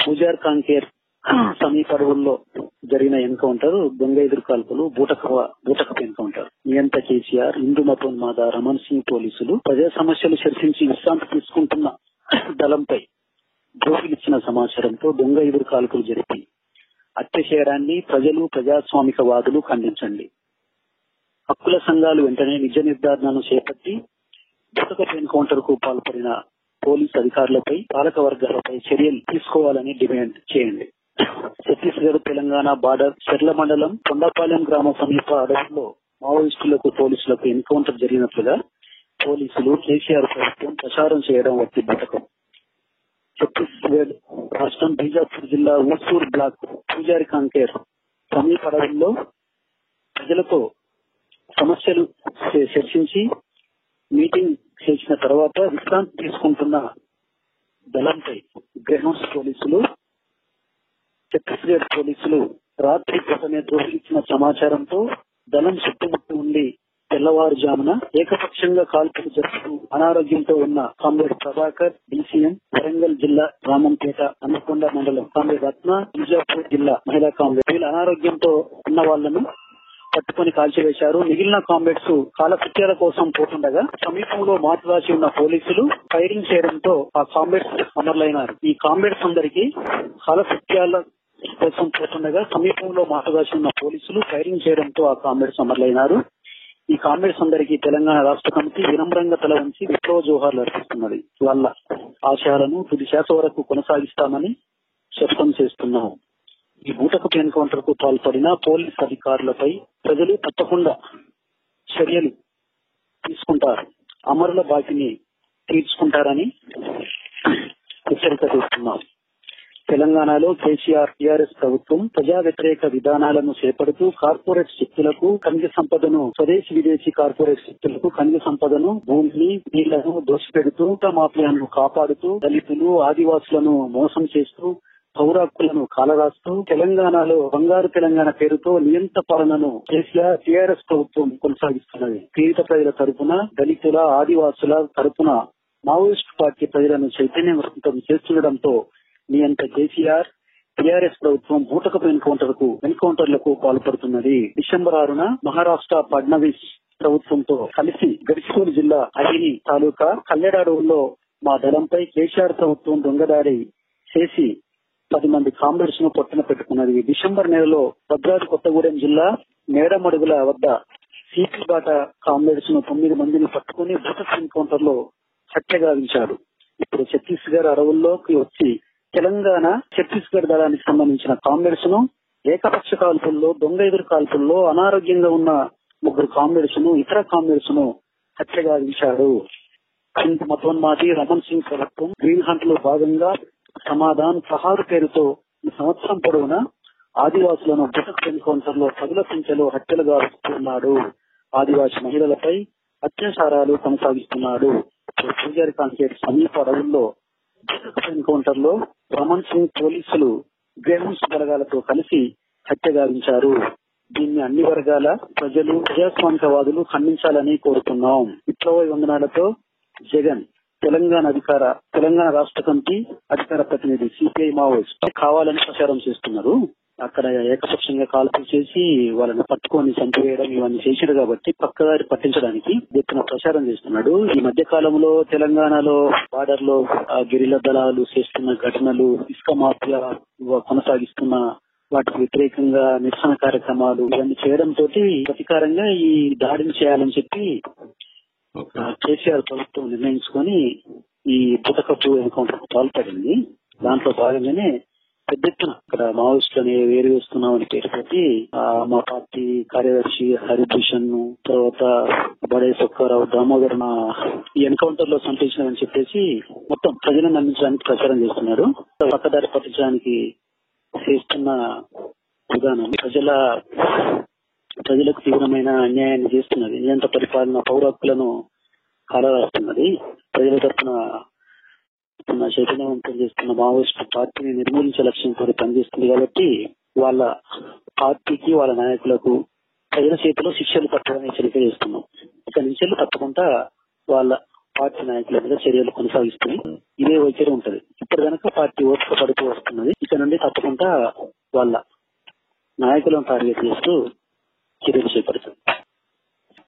పూజార్ కాంకేర్ సమీప అడవుల్లో జరిగిన ఎన్కౌంటర్, దొంగ ఎదురు కాల్పులు, బూటకపు ఎన్కౌంటర్. నియంత కేసీఆర్, హిందూ మతోన్మాద రమణ్ సింగ్ పోలీసులు ప్రజా సమస్యలు చర్చించి విశ్రాంతి తీసుకుంటున్న దళంపై ద్రోహులిచ్చిన సమాచారంతో దొంగ ఎదురు కాల్పులు జరిపి హత్య చేయడాన్ని ప్రజలు, ప్రజాస్వామికవాదులు ఖండించండి. హక్కుల సంఘాలు వెంటనే నిజ నిర్ధారణను చేపట్టి బూటకపు ఎన్కౌంటర్ కు పాల్పడిన పోలీసు అధికారులపై, పాలక వర్గాలపై చర్యలు తీసుకోవాలని డిమాండ్ చేయండి. ఛత్తీస్గఢ్ తెలంగాణ బార్డర్ చెర్ల మండలం కొండపాలెం గ్రామ సమీప అడవుల్లో మావోయిస్టులకు, పోలీసులకు ఎన్కౌంటర్ జరిగినట్లుగా పోలీసులు, కేసీఆర్ ప్రభుత్వం ప్రచారం చేయడం వట్టి బూటకం. ఛత్తీస్గఢ్ రాష్ట్రం బీజాపూర్ జిల్లా ఊసూర్ బ్లాక్ పూజారి కాంకేర్ సమీప అడవుల్లో ప్రజలతో సమస్యలు చర్చించి మీటింగ్ చేసిన తర్వాత విశ్రాంతి తీసుకుంటున్న దళంపై గ్రహౌండ్స్ పోలీసులు, ఛత్తీస్గఢ్ పోలీసులు రాత్రి పూటనే ద్రోహించిన సమాచారంతో దళం చుట్టుముట్టు ఉండి తెల్లవారుజామున ఏకపక్షంగా కాల్పులు జరుపుతూ అనారోగ్యంతో ఉన్న కామ్రేడ్ ప్రభాకర్, డీసీఎం వరంగల్ జిల్లా రామంపేట అన్నకొండ మండలం కామ్రేడ్ రత్న, బీజాపూర్ జిల్లా మహిళా కామ్రేడ్ వీళ్ళ అనారోగ్యంతో ఉన్న వాళ్లను పట్టుకొని కాల్చివేశారు. మిగిలిన కామ్రేడ్స్ కాలకృత్యాల కోసం పోతుండగా సమీపంలో మాటురాసి ఉన్న పోలీసులు ఫైరింగ్ చేయడంతో ఆ కామ్రేడ్స్ అమరులైనారు. ఈ కామ్రేడ్స్ అందరికీ కాలకృత్యాల కోసం పోతుండగా సమీపంలో మాటురాసి ఉన్న పోలీసులు ఫైరింగ్ చేయడంతో ఆ కామ్రేడ్స్ అమరులైనారు. ఈ కామ్రేడ్స్ అందరికీ తెలంగాణ రాష్ట్ర కమిటీ వినమ్రంగా తల వంచి విప్లవ జోహార్లు అర్పిస్తున్నది. వాళ్ళ ఆశయాలను తుది శ్వాస వరకు కొనసాగిస్తామని స్పష్టం చేస్తున్నాం. ఈ బూటకపు ఎన్కౌంటర్ కు పాల్పడిన పోలీస్ అధికారులపై ప్రజలు తప్పకుండా చర్యలు తీసుకుంటారు, అమరుల బాకిని తీర్చుకుంటారని హెచ్చరిక చేస్తున్నాం. తెలంగాణలో కేసీఆర్, టీఆర్ఎస్ ప్రభుత్వం ప్రజా వ్యతిరేక విధానాలను చేపడుతూ కార్పొరేట్ శక్తులకు ఖనిజ సంపదను, స్వదేశీ విదేశీ కార్పొరేట్ శక్తులకు ఖనిజ సంపదను, భూమిని, నీళ్లను దోచిపెడుతూ మాఫియాను కాపాడుతూ దళితులు, ఆదివాసులను మోసం చేస్తూ పౌర హక్కులను కాలరాస్తూ తెలంగాణలో బంగారు తెలంగాణ పేరుతో నియంత పాలనను కేసీఆర్, టీఆర్ఎస్ ప్రభుత్వం కొనసాగిస్తున్నది. పీడిత ప్రజల తరపున, దళితుల, ఆదివాసుల తరపున మావోయిస్టు పార్టీ ప్రజలను చైతన్యవంతం చేస్తుండటంతో నియంత కేసీఆర్, టీఆర్ఎస్ ప్రభుత్వం బూటకపు ఎన్కౌంటర్లకు పాల్పడుతున్నది. డిసెంబర్ 6న మహారాష్ట్ర ఫడ్నవీస్ ప్రభుత్వంతో కలిసి గడిచిరోలి జిల్లా అహిని తాలూకా కల్లెడ అడవుల్లో మా దళంపై కేసీఆర్ ప్రభుత్వం దొంగదాడి చేసి 10 మంది కామ్రేడ్స్ ను పొట్టన పెట్టుకున్నది. డిసెంబర్ నెలలో భద్రాద్రి కొత్తగూడెం జిల్లా మేడమడుగుల వద్ద సిపి బాట కామ్రేడ్స్ ను 9 మందిని పట్టుకుని బూటకపు ఎన్కౌంటర్ లో హత్య గావించాడు. ఇప్పుడు ఛత్తీస్గఢ్ అడవుల్లోకి వచ్చి తెలంగాణ ఛత్తీస్గఢ్ దళానికి సంబంధించిన కామ్రేడ్స్ ను ఏకపక్ష కాల్పుల్లో, దొంగ ఎదురు కాల్పుల్లో అనారోగ్యంగా ఉన్న 3 కామ్రేడ్స్ ను, ఇతర కామ్రేడ్స్ ను హత్య గావించాడు. హిందూ మతోన్మాది రమణ్ సింగ్ ప్రభుత్వం గ్రీన్ హంట్ లో భాగంగా సమాధాన్ ప్రహార్ పేరుతో ఈ సంవత్సరం పొడవునా ఆదివాసులను బూటకపు ఎన్కౌంటర్ లో పదుల సంఖ్యలో హత్యలు గావిస్తున్నాడు. ఆదివాసీ మహిళలపై అత్యాచారాలు కొనసాగిస్తున్నాడు. పూజారి కాంకేర్ సమీప అడవుల్లో బూటకపు ఎన్కౌంటర్ లో రమణ్ సింగ్ పోలీసులు గ్రేహౌండ్స్ బలగాలతో కలిసి హత్య గావించారు. దీన్ని అన్ని వర్గాల ప్రజలు, ప్రజాస్వామికవాదులు ఖండించాలని కోరుతున్నాం. విప్లవ వందనాలతో జగన్ తెలంగాణ రాష్ట్ర కమిటీ అధికార ప్రతినిధి సిపిఐ మావోయిస్ట్ కావాలని ప్రచారం చేస్తున్నారు. అక్కడ ఏకపక్షంగా కాల్పులు చేసి వాళ్ళని పట్టుకొని చంపివేయడం ఇవన్నీ చేశారు కాబట్టి పక్కదారి పట్టించడానికి ఎత్తున ప్రచారం చేస్తున్నాడు. ఈ మధ్య కాలంలో తెలంగాణలో బార్డర్ లో గెరిల్లా దళాలు చేస్తున్న ఘటనలు, ఇసుక మాఫియా కొనసాగిస్తున్న వాటికి వ్యతిరేకంగా నిరసన కార్యక్రమాలు ఇవన్నీ చేయడంతో ప్రతీకారంగా ఈ దాడిని చేయాలని చెప్పి కేసీఆర్ ప్రభుత్వం నిర్ణయించుకొని ఈ బూటకపు ఎన్కౌంటర్ కు పాల్పడింది. దాంట్లో భాగంగానే పెద్ద ఎత్తున ఇక్కడ మావోయిస్టులని వేరు వేస్తున్నామని పేరు పెట్టి మా పార్టీ కార్యదర్శి హరిభూషణ్, తర్వాత బడే సొక్కారావు, దామోదర్ ఈ ఎన్కౌంటర్ లో సంపించినామని చెప్పేసి మొత్తం ప్రజలను నమ్మించడానికి ప్రచారం చేస్తున్నారు. పక్కదారి పట్టించడానికి చేస్తున్న విధానం ప్రజలకు తీవ్రమైన అన్యాయాన్ని చేస్తున్నది. నియంత పరిపాలన, పౌర హక్కులను కాలరాస్తున్నది. ప్రజల తరఫున చైతన్యవంతం చేస్తున్న మావోయిస్టు పార్టీని నిర్మూలించే లక్ష్యంతో పనిచేస్తుంది కాబట్టి వాళ్ళ పార్టీకి, వాళ్ళ నాయకులకు ప్రజల చేతిలో శిక్షలు తప్పదని హెచ్చరిక చేస్తున్నాం. ఇక నుంచి తప్పకుండా వాళ్ళ పార్టీ నాయకుల మీద చర్యలు కొనసాగిస్తున్నాయి. ఇదే వైఖరి ఉంటది. ఇప్పుడు కనుక పార్టీ ఓపిక పడుతూ వస్తున్నది. వాళ్ళ నాయకులను టార్గెట్ చేస్తూ చర్యలు చేపడుతుంది.